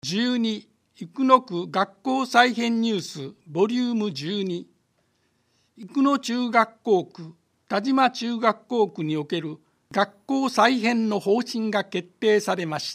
12生野区学校再編ニュースボリューム12生野中学校区田島中学校区における学校再編の方針が決定されました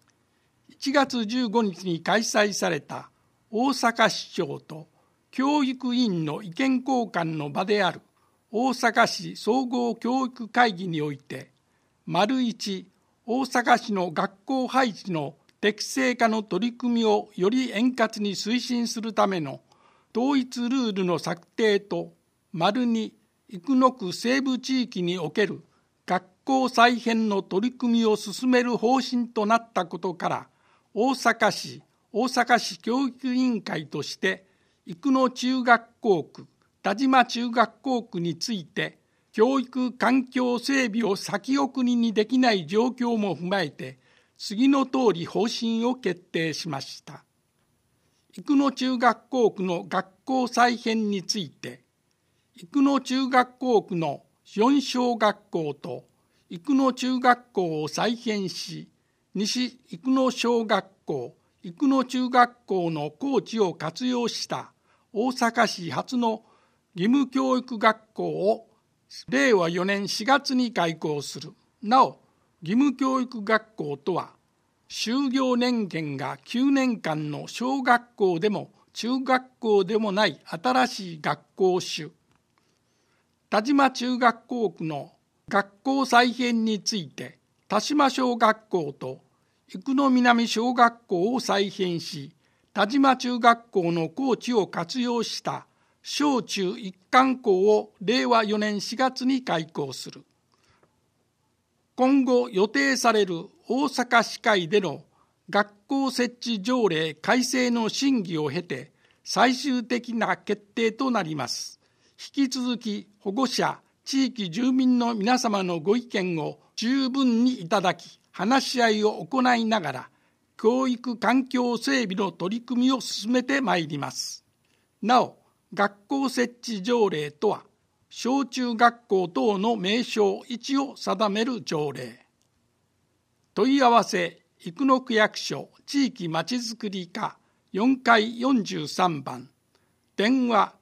。1月15日に開催された大阪市長と教育委員の意見交換の場である大阪市総合教育会議において、1大阪市の学校配置の適正化の取り組みをより円滑に推進するための統一ルールの策定と、2生野区西部地域における学校再編の取り組みを進める方針となったことから、大阪市教育委員会として生野中学校区、田島中学校区について教育環境整備を先送りにできない状況も踏まえて次の通り方針を決定しました。生野中学校区の学校再編について、生野中学校区の4小学校と生野中学校を再編し、西生野小学校、生野中学校の校地を活用した大阪市初の義務教育学校を令和4年4月に開校する。なお、義務教育学校とは、就業年限が9年間の小学校でも中学校でもない新しい学校種。田島中学校区の学校再編について、田島小学校と生野南小学校を再編し、田島中学校の校地を活用した小中一貫校を令和4年4月に開校する。今後予定される大阪市会での学校設置条例改正の審議を経て最終的な決定となります。引き続き保護者、地域住民の皆様のご意見を十分にいただき、話し合いを行いながら教育環境整備の取り組みを進めてまいります。なお、学校設置条例とは、小中学校等の名称位置を定める条例。問い合わせ、生野区役所地域まちづくり課4階43番、電話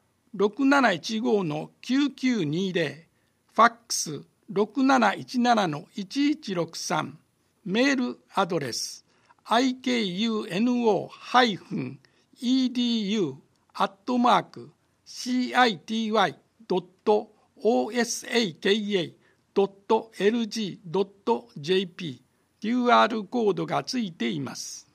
6715-9920、ファックス6717-1163、メールアドレス、ikuno-city.osaka.lg.jp、QR コードがついています。